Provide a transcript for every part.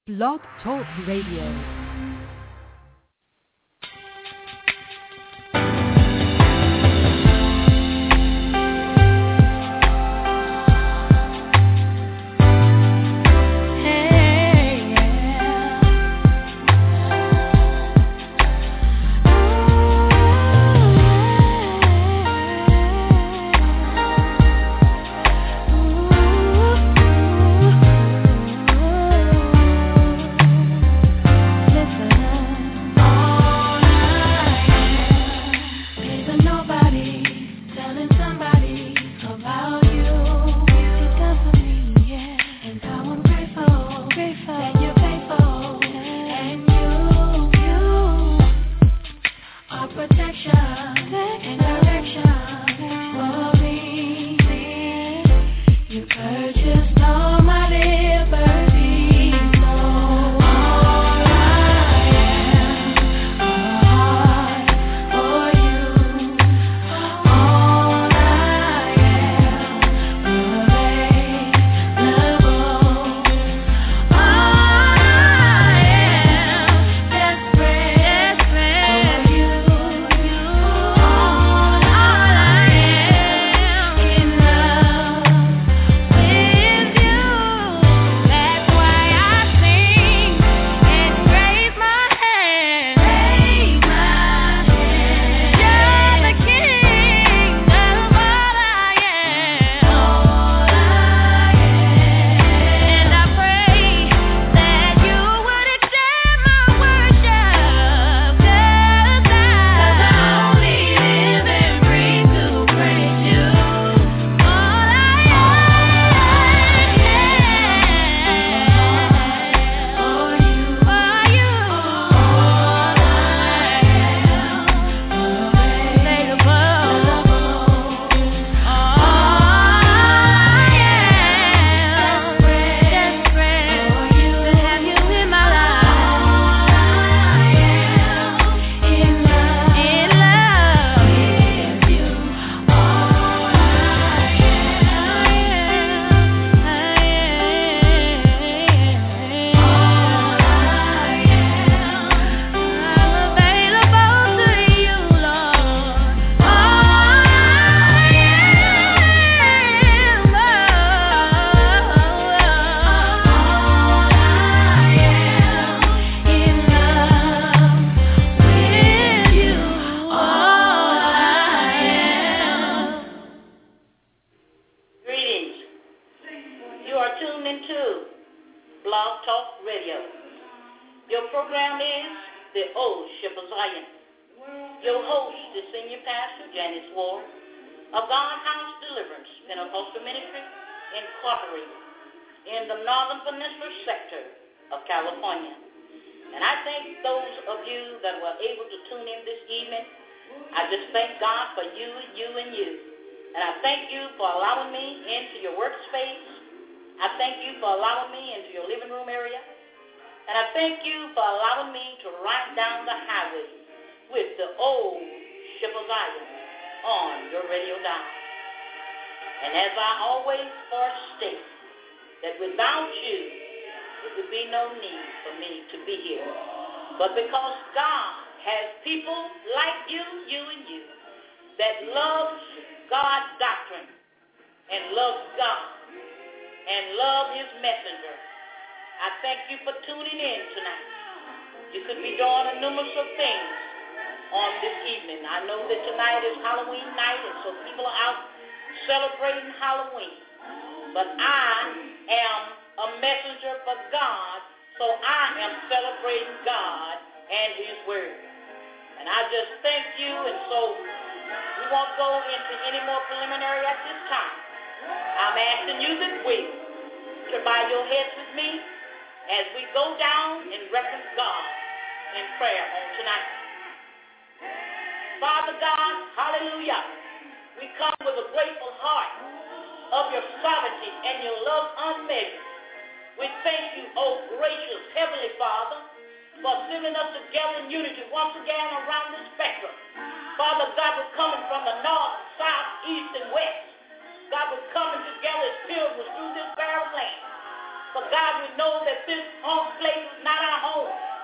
Blog Talk Radio. For God, we know that this place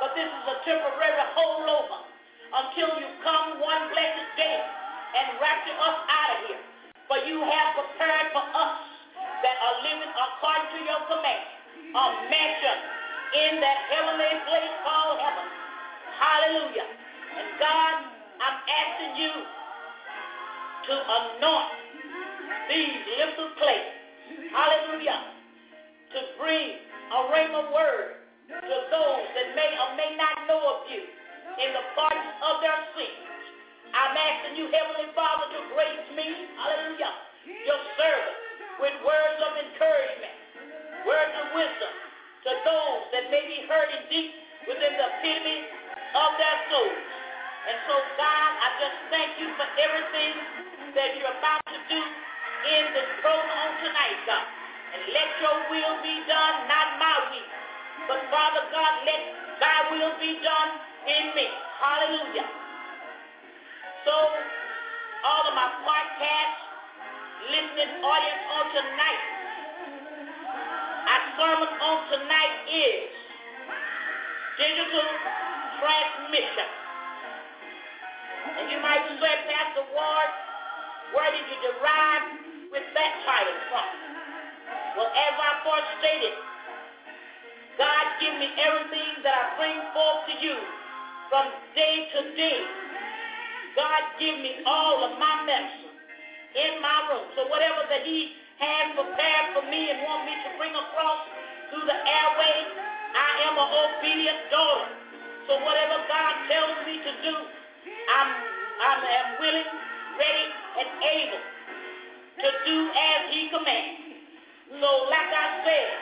but this is a temporary holdover until you come one blessed day and rapture us out of here. For you have prepared for us that are living according to your command a mansion in that heavenly place called heaven. Hallelujah. And God, I'm asking you to anoint these lips of clay. Hallelujah. To bring a rhema word to those that may or may not know of you in the pardon of their sins. I'm asking you, Heavenly Father, to grace me, hallelujah, your servant, with words of encouragement, words of wisdom to those that may be hurting deep within the epitome of their souls. And so, God, I just thank you for everything that you're about to do in this program tonight, God. And let your will be done, not my will. But, Father God, let thy will be done in me. Hallelujah. So, all of my podcast listening audience on tonight, our sermon on tonight is digital transmission. And you might say, Pastor Ward, where did you derive with that title from? Well, as I first stated, God give me everything that I bring forth to you from day to day. God give me all of my medicine in my room. So whatever that he has prepared for me and want me to bring across through the airway, I am an obedient daughter. So whatever God tells me to do, I am willing, ready, and able to do as he commands. So like I said,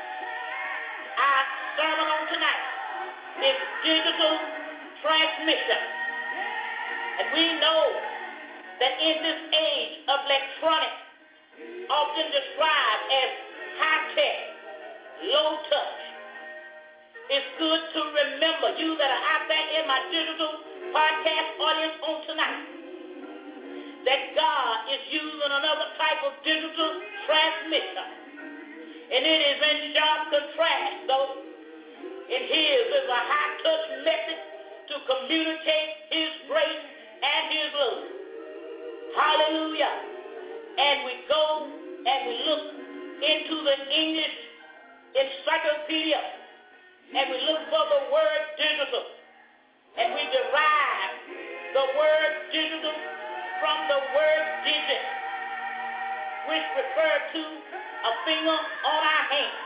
our sermon on tonight is digital transmission. And we know that in this age of electronics, often described as high-tech, low-touch, it's good to remember, you that are out there in my digital podcast audience on tonight, that God is using another type of digital transmission. And it is in sharp contrast, though, in his is a high-touch method to communicate his grace and his love. Hallelujah. And we go and we look into the English encyclopedia and we look for the word digital. And we derive the word digital from the word digit, which refer to a finger on our hand.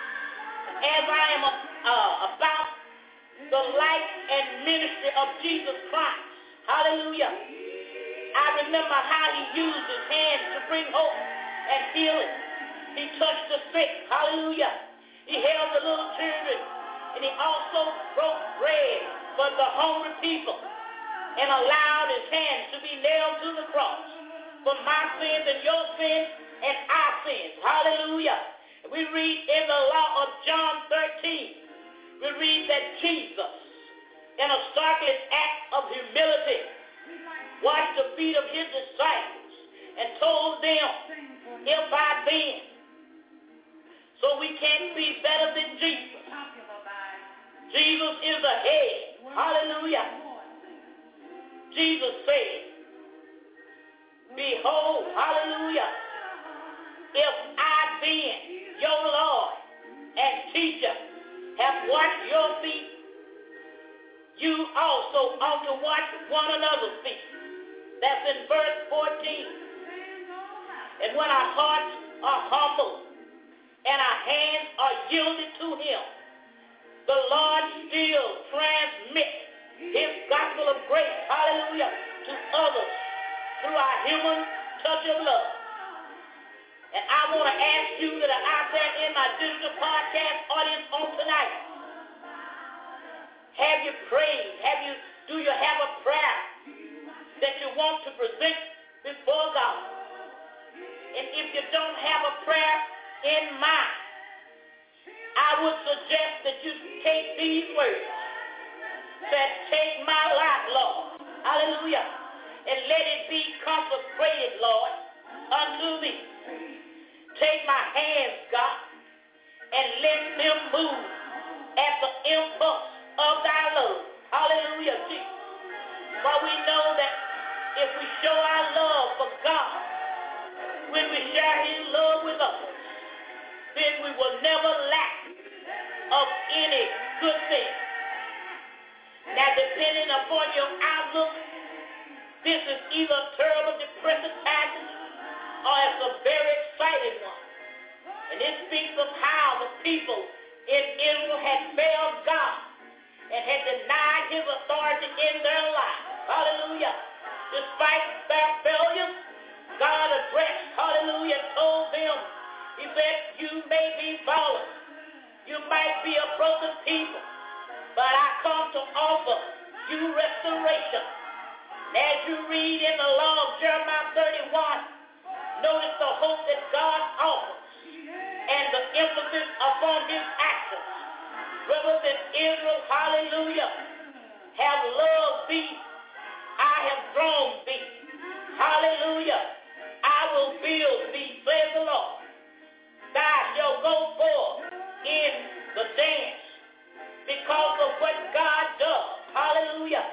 As I am about the life and ministry of Jesus Christ, hallelujah, I remember how he used his hands to bring hope and healing. He touched the sick, hallelujah. He held the little children, and he also broke bread for the hungry people and allowed his hands to be nailed to the cross for my sins and your sins and our sins. Hallelujah. We read in the law of John 13, we read that Jesus, in a startling act of humility, washed the feet of his disciples and told them, if I been, so we can't be better than Jesus. Jesus is the head. Hallelujah. Jesus said, behold, hallelujah, if I been your Lord and teacher have washed your feet, you also ought to wash one another's feet. That's in verse 14. And when our hearts are humble and our hands are yielded to him, the Lord still transmits his gospel of grace, hallelujah, to others through our human touch of love. And I want to ask you that are out there in my digital podcast audience on tonight, have you prayed? Do you have a prayer that you want to present before God? And if you don't have a prayer in mind, I would suggest that you take these words, that take my life, Lord, hallelujah, and let it be consecrated, Lord, unto thee. Take my hands, God, and let them move at the impulse of thy love. Hallelujah, Jesus. For we know that if we show our love for God, when we share his love with others, then we will never lack of any good thing. Now, depending upon your outlook, this is either a terrible, depressive passage or it's a very exciting one. And it speaks of how the people in Israel had failed God and had denied his authority in their lives. Hallelujah. Despite their failures, God addressed, hallelujah, told them, he said, you may be fallen, you might be a broken people, but I come to offer you restoration. And as you read in the law of Jeremiah 31, notice the hope that God offers and the emphasis upon his actions. Brothers in Israel, hallelujah, have loved thee, I have drawn thee. Hallelujah, I will build thee, says the Lord. Thou shalt go forth in the dance because of what God does. Hallelujah.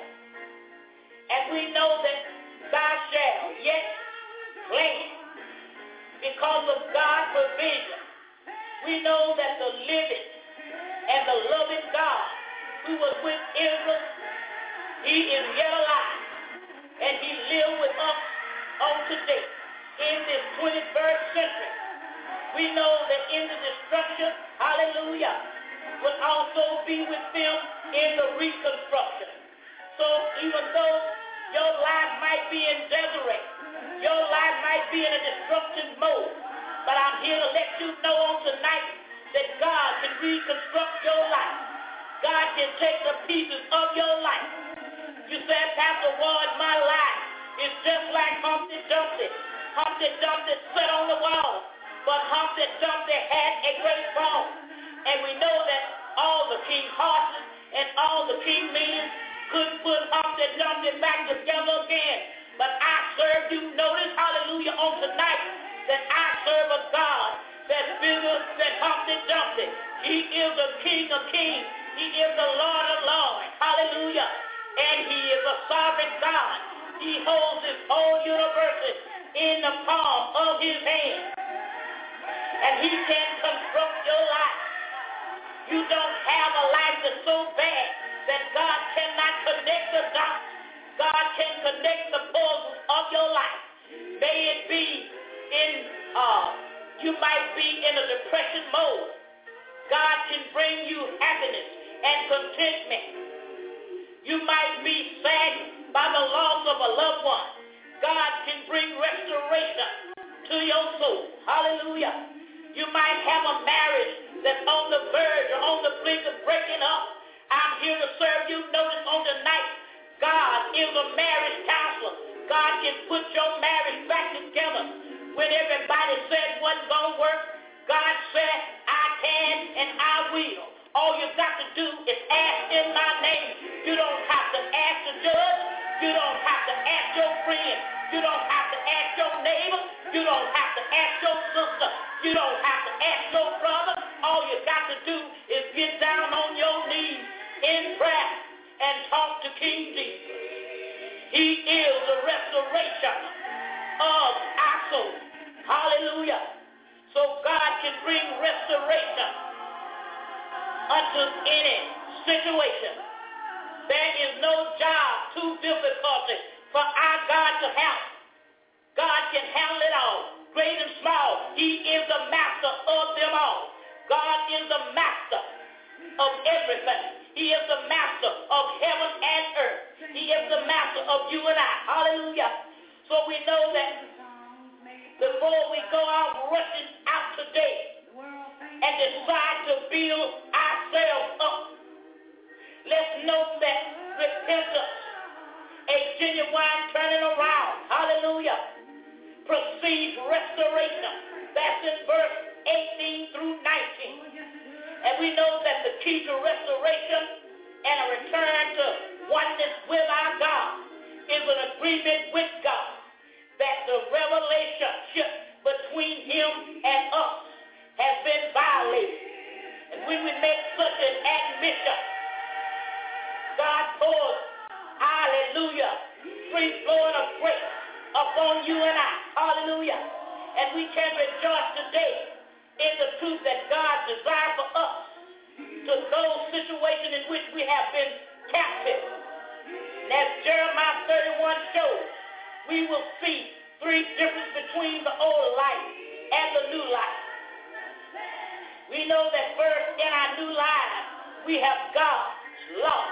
And we know that thou shalt yet plan because of God's provision. We know that the living and the loving God who was with Israel, he is yet alive. And he lives with us on today in this 21st century. We know that in the destruction, hallelujah, will also be with them in the reconstruction. So even though your life might be in desert, your life might be in a destruction mode, but I'm here to let you know on tonight that God can reconstruct your life. God can take the pieces of your life. You said, Pastor Ward, my life is just like Humpty Dumpty. Humpty Dumpty sat on the wall, but Humpty Dumpty had a great fall. And we know that all the king horses and all the king men couldn't put Humpty Dumpty back together again. But I serve you, notice, hallelujah, on tonight, that I serve a God that's bigger than Humpty Dumpty. He is the King of kings. He is the Lord of lords. Hallelujah. And he is a sovereign God. He holds his whole universe in the palm of his hand. And he can construct your life. You don't have a life that's so bad that God cannot connect the dots. God can connect the puzzles of your life. May it be in, you might be in a depression mode. God can bring you happiness and contentment. You might be saddened by the loss of a loved one. God can bring restoration to your soul. Hallelujah. You might have a marriage that's on the verge or on the brink of breaking up. I'm here to serve you. Notice on tonight, God is a marriage counselor. God can put your marriage back together. When everybody said wasn't going to work, God said, I can and I will. All you got to do is ask in my name. You don't have to ask the judge. You don't have to ask your friend. You don't have to ask your neighbor. You don't have to ask your sister. You don't have to ask your brother. All you got to do is get down on your knees in prayer and talk to King Jesus. He is the restoration of our soul. Hallelujah. So God can bring restoration unto any situation. There is no job too difficult for our God to handle. God can handle it all, great and small. He is the master of them all. God is the master of everything. He is the master of heaven and earth. He is the master of you and I. Hallelujah. So we know that before we go out rushing out today and decide to build ourselves up, let's note that repentance, a genuine turning around, hallelujah, precedes restoration. That's in verse 18 through 19. And we know that the key to restoration and a return to oneness with our God is an agreement with God that the relationship between him and us has been violated. And when we make such an admission, free flowing of grace upon you and I. Hallelujah. And we can rejoice today in the truth that God desires for us to those situations in which we have been captive. And as Jeremiah 31 shows, we will see three differences between the old life and the new life. We know that first in our new life, we have God's love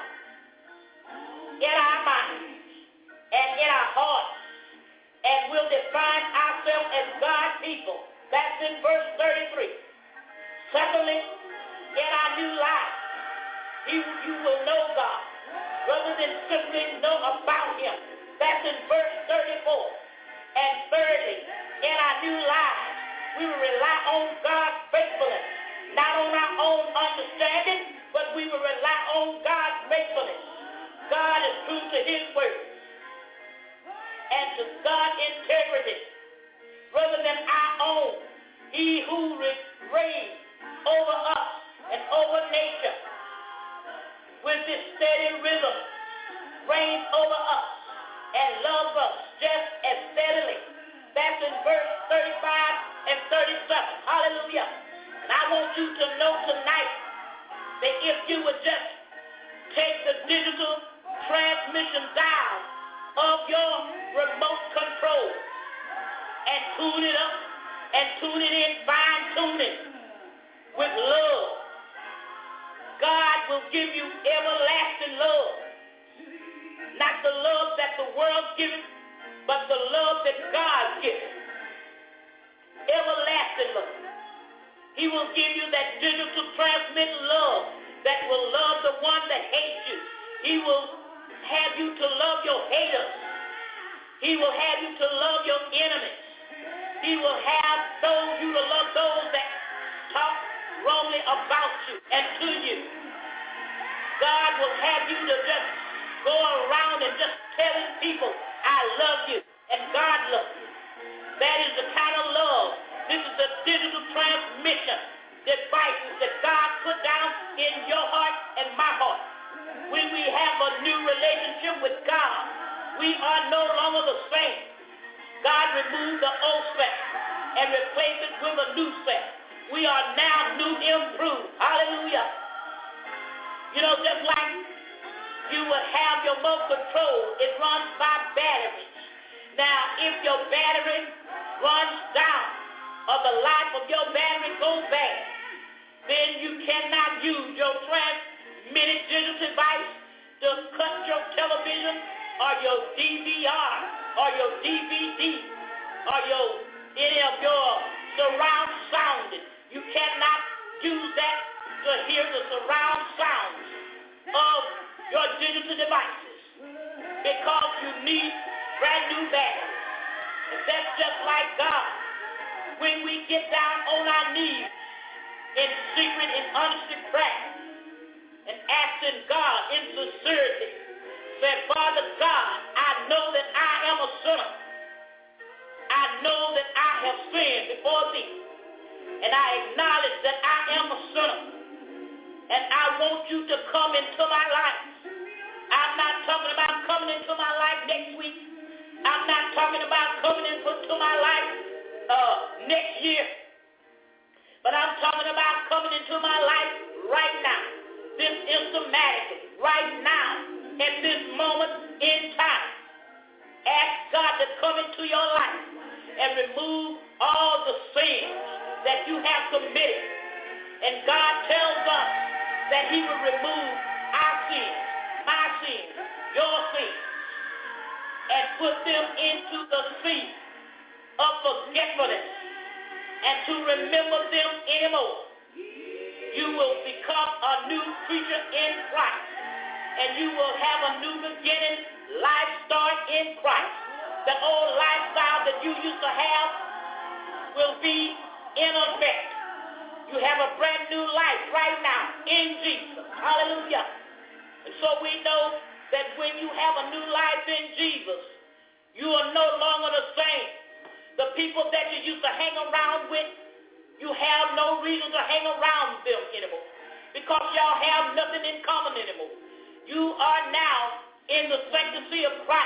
in our minds and in our hearts, and we'll define ourselves as God's people. That's in verse 33. Secondly, in our new life, you will know God rather than simply know about him. That's in verse 34. And thirdly, in our new life, we will rely on God's faithfulness, not on our own understanding, but we will rely on God's faithfulness. God is true to his word and to God's integrity rather than our own. He who reigns over us and over nature with this steady rhythm reigns over us and loves us just as steadily. That's in verse 35 and 37. Hallelujah. And I want you to know tonight that if you would just take the digital transmission dial of your remote control and tune it up and tune it in, fine-tune it with love, God will give you everlasting love. Not the love that the world gives, but the love that God gives. Everlasting love. He will give you that digital transmit love that will love the one that hates you. He will have you to love your haters. He will have you to love your enemies. He will have you to love those that talk wrongly about you and to you. God will have you to just go around and just telling people, I love you, and God loves you. That is the kind of love. This is the digital transmission devices that God put down in your heart and my heart. When we have a new relationship with God, we are no longer the same. God removed the old set and replaced it with a new set. We are now new improved. Hallelujah. You know, just like you would have your remote control, it runs by batteries. Now, if your battery runs down or the life of your battery goes bad, then you cannot use your transmitted digital device to cut your television or your DVR or your DVD or any of your surround sound. You cannot use that to hear the surround sounds of your digital devices because you need brand new batteries. And that's just like God. When we get down on our knees in secret and honest prayer and asking God in sincerity, say, Father God, I know that I am a sinner. I know that I have sinned before thee. And I acknowledge that I am a sinner. And I want you to come into my life. I'm not talking about coming into my life next week. I'm not talking about coming into my life next year. But I'm talking about coming into my life right now. This systematically, right now, at this moment in time. Ask God to come into your life and remove all the sins that you have committed. And God tells us that he will remove our sins, my sins, your sins, and put them into the sea of forgetfulness and to remember them anymore. You will become a new creature in Christ, and you will have a new beginning, life start in Christ. The old lifestyle that you used to have will be in effect. You have a brand new life right now in Jesus. Hallelujah. And so we know that when you have a new life in Jesus, you are no longer the same. The people that you used to hang around with, you have no reason to hang around them anymore because y'all have nothing in common anymore. You are now in the sanctity of Christ,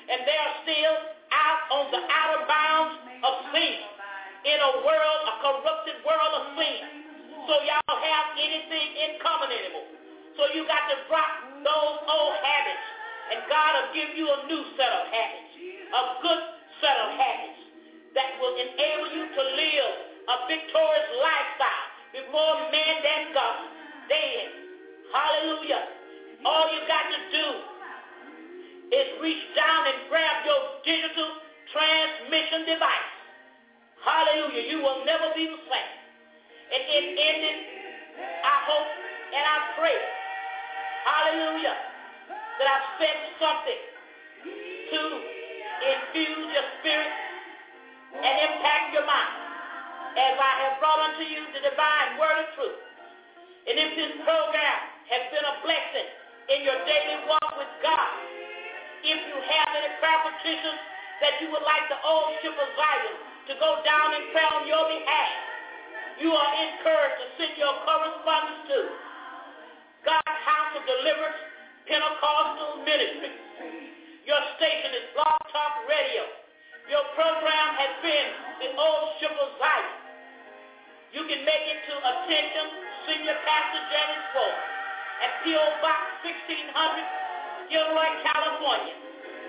and they are still out on the outer bounds of sin, in a world, a corrupted world of sin. So y'all don't have anything in common anymore. So you got to drop those old habits, and God will give you a new set of habits, a good set of habits that will enable you to live a victorious lifestyle before man that's God. Dead. Hallelujah. All you got to do is reach down and grab your digital transmission device. Hallelujah. You will never be the same. And in ending, I hope and I pray, hallelujah, that I've said something to infuse your spirit and impact your mind as I have brought unto you the divine word of truth. And if this program has been a blessing in your daily walk with God, if you have any prayer petitions that you would like the old ship of Zion to go down and pray on your behalf, you are encouraged to send your correspondence to God's House of Deliverance Pentecostal Ministry. Your station is Blog Talk Radio. Your program has been the old ship of Zion. You can make it to attention Senior Pastor Janice Ford at P.O. Box 1600, Gilroy, California,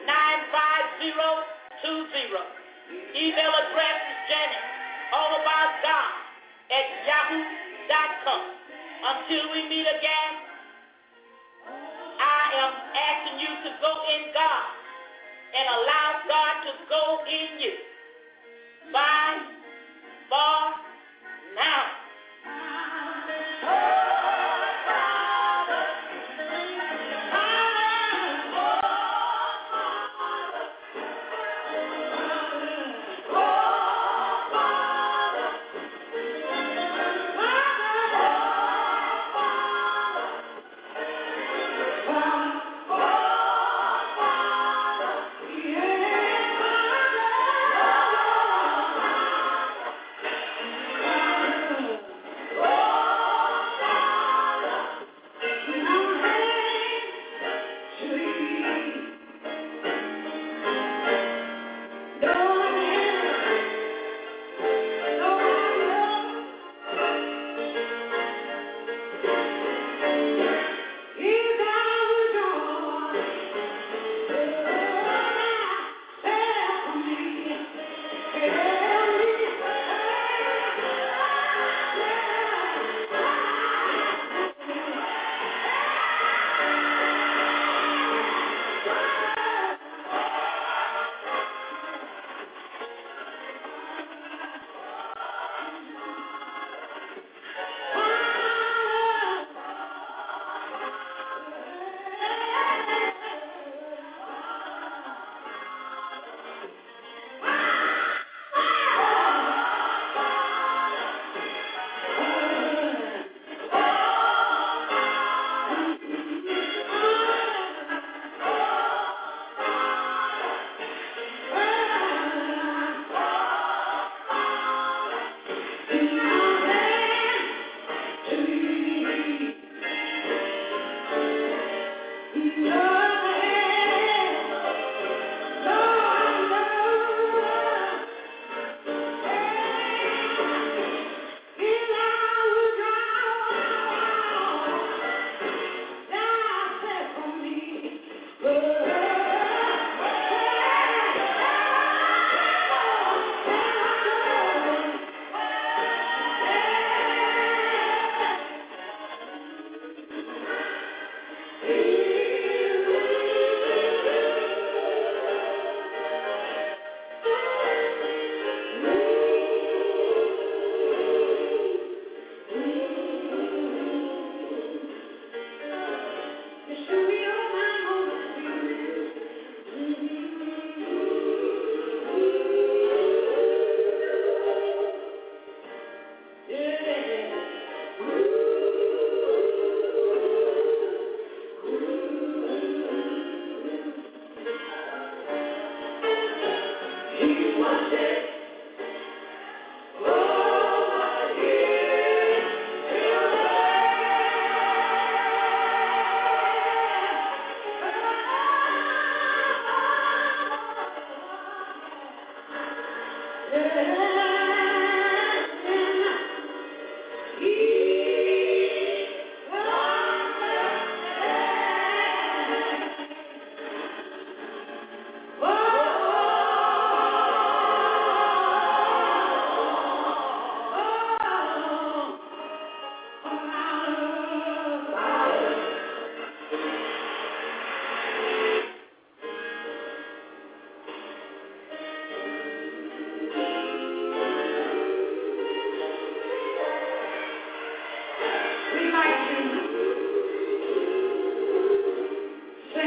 95020. Email address is Janet, allaboutgod@yahoo.com. Until we meet again, I am asking you to go in God and allow God to go in you. Bye for now.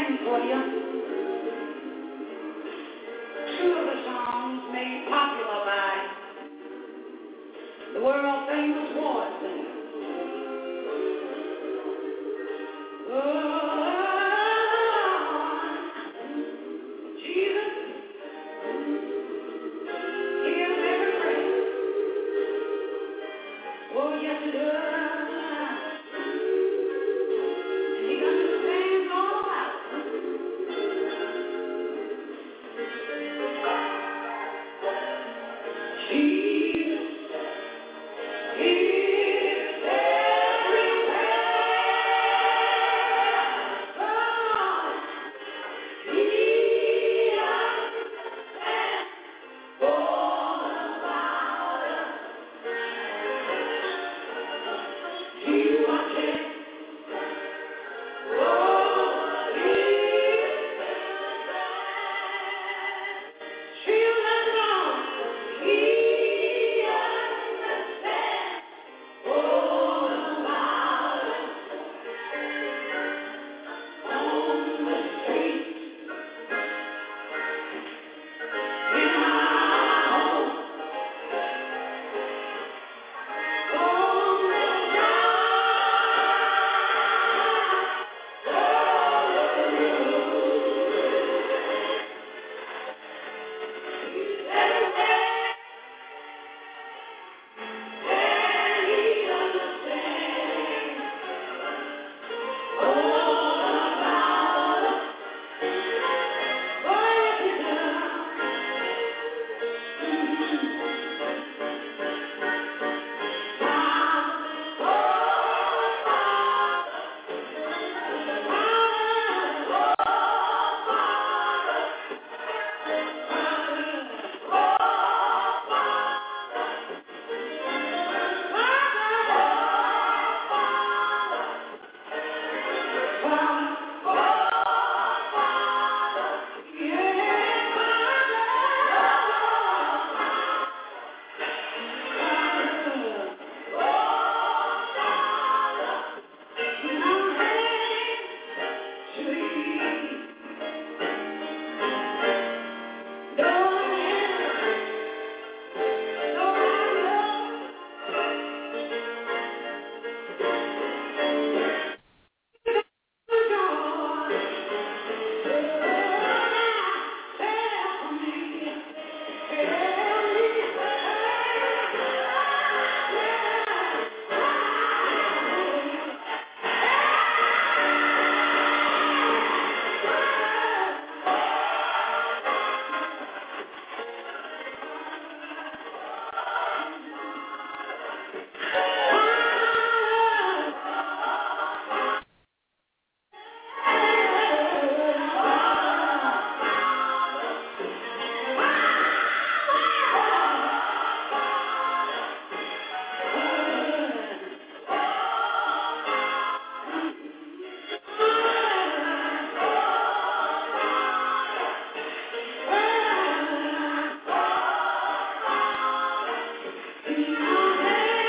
sing for you two of the songs made popular by the world famous war singer. Jesus, hears every prayer. Oh, yes, it does. And he understands all about it. Jesus, hears every prayer. God, he understands all about us. He watches.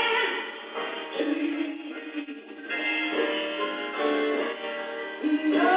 No.